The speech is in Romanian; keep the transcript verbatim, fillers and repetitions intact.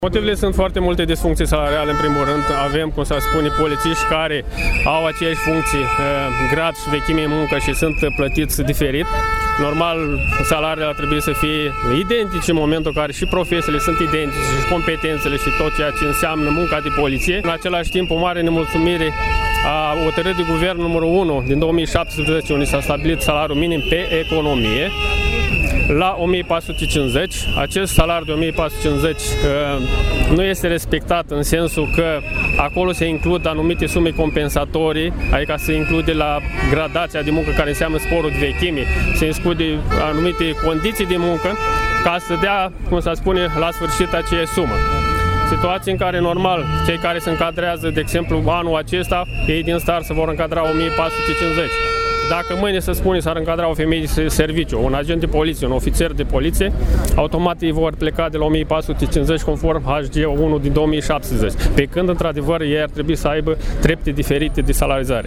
Motivele sunt foarte multe disfuncții salariale, în primul rând. Avem, cum să spune, polițiști care au aceeași funcții, grad și vechime în muncă și sunt plătiți diferit. Normal, salariile ar trebui să fie identice în momentul în care și profesiile sunt identice, și competențele și tot ceea ce înseamnă munca de poliție. În același timp, o mare nemulțumire a hotărârii de guvern numărul unu din două mii șaptesprezece, unde s-a stabilit salariul minim pe economie la o mie patru sute cincizeci. Acest salariu de o mie patru sute cincizeci uh, nu este respectat în sensul că acolo se includ anumite sume compensatorii, adică se include la gradația de muncă care înseamnă sporul de vechime, se include anumite condiții de muncă ca să dea, cum să spune, la sfârșit aceeași sumă. Situații în care, normal, cei care se încadrează, de exemplu, anul acesta, ei din start se vor încadra o mie patru sute cincizeci. Dacă mâine, să spune, s-ar încadra o femeie de serviciu, un agent de poliție, un ofițer de poliție, automat ei vor pleca de la o mie patru sute cincizeci conform H G unu din două mii șaptesprezece, pe când, într-adevăr, ei ar trebui să aibă trepte diferite de salarizare.